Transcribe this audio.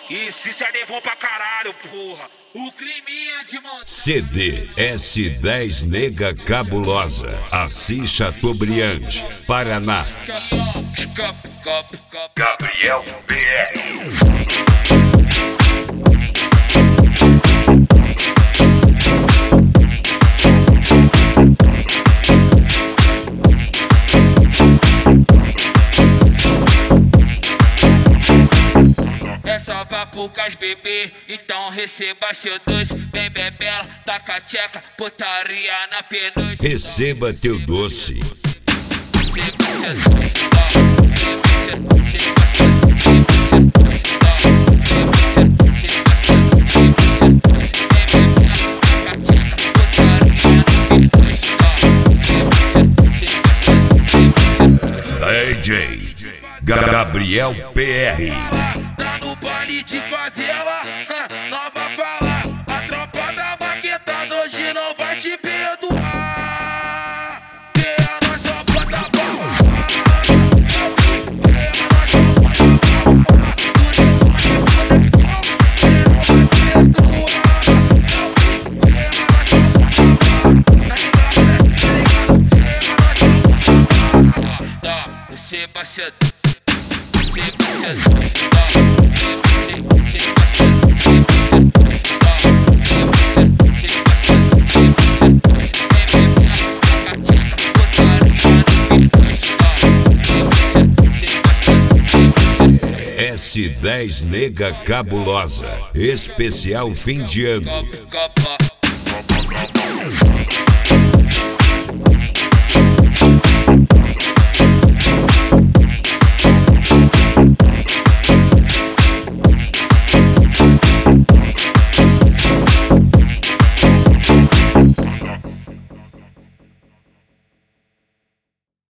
Isso é bom pra caralho, porra. O climinha de mão. CD S10 Nega Cabulosa, Assis Chateaubriand, Paraná. Gabriel PR. É só pra poucas bebê, então receba seu doce. Bem bebela, taca a tcheca, putaria na penugem. Receba teu doce. Receba seu doce, DJ Gabriel PR. Tá no baile de favela, nova fala. A tropa da maquetada hoje não vai te perdoar. Que a nossa bota boa. Receba seu S10 Nega Cabulosa, especial fim de ano.